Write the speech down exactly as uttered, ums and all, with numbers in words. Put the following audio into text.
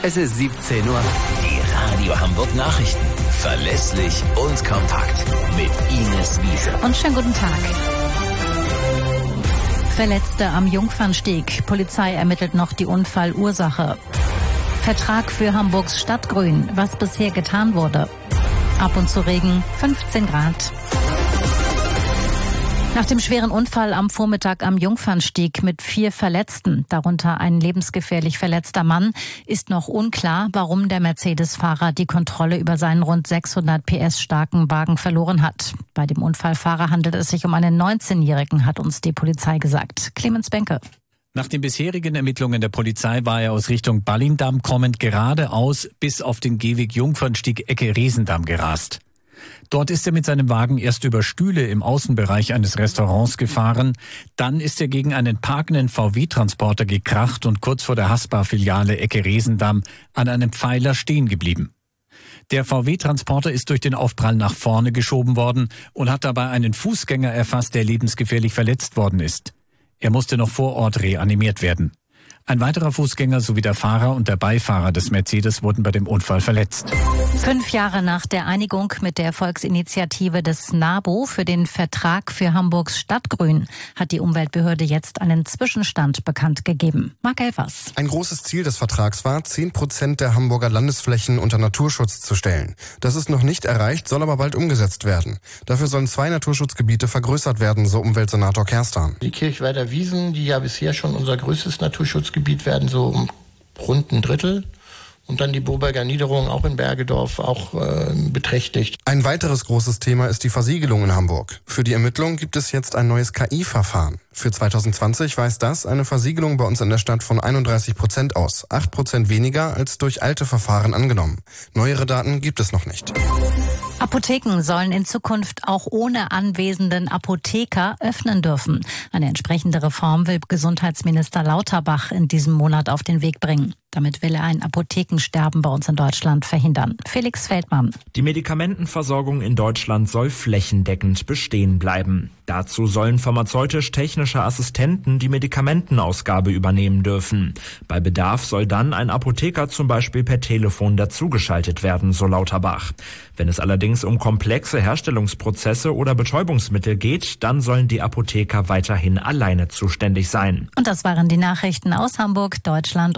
Es ist siebzehn Uhr. Die Radio Hamburg Nachrichten. Verlässlich und kompakt. Mit Ines Wiese. Und schönen guten Tag. Verletzte am Jungfernsteg. Polizei ermittelt noch die Unfallursache. Vertrag für Hamburgs Stadtgrün. Was bisher getan wurde. Ab und zu Regen, fünfzehn Grad. Nach dem schweren Unfall am Vormittag am Jungfernsteg mit vier Verletzten, darunter ein lebensgefährlich verletzter Mann, ist noch unklar, warum der Mercedes-Fahrer die Kontrolle über seinen rund sechshundert P S starken Wagen verloren hat. Bei dem Unfallfahrer handelt es sich um einen neunzehnjährigen, hat uns die Polizei gesagt. Clemens Benke. Nach den bisherigen Ermittlungen der Polizei war er aus Richtung Ballindamm kommend geradeaus bis auf den Gehweg Jungfernstieg Ecke Riesendamm gerast. Dort ist er mit seinem Wagen erst über Stühle im Außenbereich eines Restaurants gefahren. Dann ist er gegen einen parkenden V W-Transporter gekracht und kurz vor der Haspa-Filiale Ecke Riesendamm an einem Pfeiler stehen geblieben. Der V W-Transporter ist durch den Aufprall nach vorne geschoben worden und hat dabei einen Fußgänger erfasst, der lebensgefährlich verletzt worden ist. Er musste noch vor Ort reanimiert werden. Ein weiterer Fußgänger sowie der Fahrer und der Beifahrer des Mercedes wurden bei dem Unfall verletzt. Fünf Jahre nach der Einigung mit der Volksinitiative des NABU für den Vertrag für Hamburgs Stadtgrün hat die Umweltbehörde jetzt einen Zwischenstand bekannt gegeben. Marc Elfers. Ein großes Ziel des Vertrags war, zehn Prozent der Hamburger Landesflächen unter Naturschutz zu stellen. Das ist noch nicht erreicht, soll aber bald umgesetzt werden. Dafür sollen zwei Naturschutzgebiete vergrößert werden, so Umweltsenator Kerstan. Die Kirchweider Wiesen, die ja bisher schon unser größtes Naturschutzgebiet werden, so um rund ein Drittel. Und dann die Boberger Niederung, auch in Bergedorf, auch äh, beträchtlich. Ein weiteres großes Thema ist die Versiegelung in Hamburg. Für die Ermittlung gibt es jetzt ein neues K I-Verfahren. Für zwanzig zwanzig weist das eine Versiegelung bei uns in der Stadt von einunddreißig Prozent aus. acht Prozent weniger als durch alte Verfahren angenommen. Neuere Daten gibt es noch nicht. Apotheken sollen in Zukunft auch ohne anwesenden Apotheker öffnen dürfen. Eine entsprechende Reform will Gesundheitsminister Lauterbach in diesem Monat auf den Weg bringen. Damit will er ein Apothekensterben bei uns in Deutschland verhindern. Felix Feldmann. Die Medikamentenversorgung in Deutschland soll flächendeckend bestehen bleiben. Dazu sollen pharmazeutisch-technische Assistenten die Medikamentenausgabe übernehmen dürfen. Bei Bedarf soll dann ein Apotheker zum Beispiel per Telefon dazugeschaltet werden, so Lauterbach. Wenn es allerdings um komplexe Herstellungsprozesse oder Betäubungsmittel geht, dann sollen die Apotheker weiterhin alleine zuständig sein. Und das waren die Nachrichten aus Hamburg, Deutschland